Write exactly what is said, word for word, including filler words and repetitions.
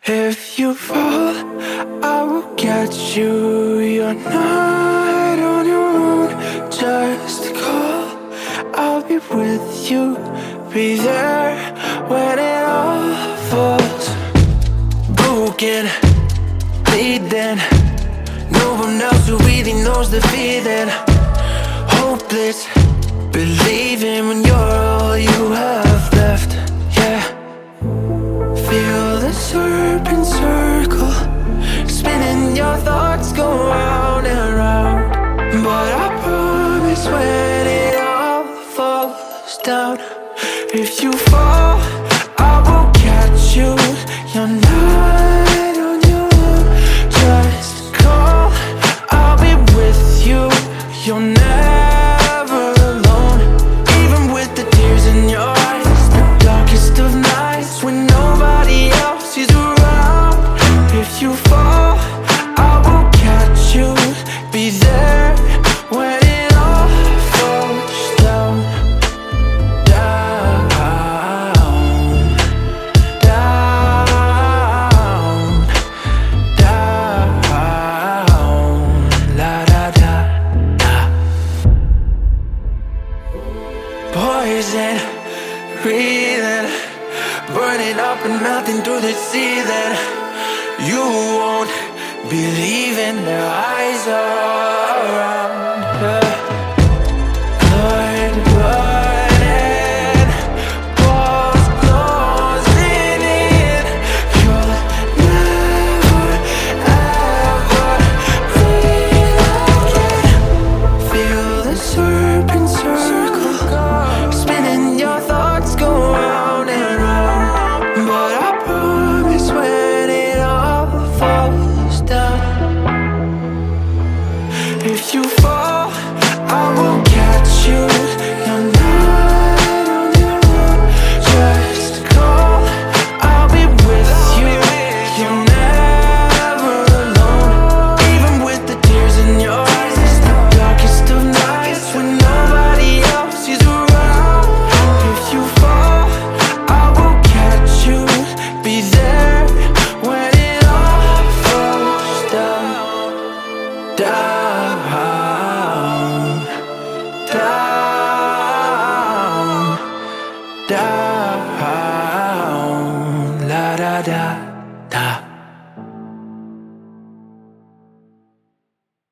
If you fall, I will catch you. You're not on your own, just call. I'll be with you, be there when it all falls. Broken, bleeding, no one else who really knows the feeling. Hopeless, believing when you're all you have left. Yeah, feel the serpent circle, spinning, your thoughts go round and round. But I promise when it all falls down, if you fall, I will catch you. You're not on your own, just call. I'll be with you, you're never alone. Even with the tears in your eyes, the darkest of nights, when nobody else is around. If you fall, I will catch you, be there when it all falls down. Down, down, down, la da da da. Poison, breathing, burning up and melting through the ceiling. You won't believe in their eyes are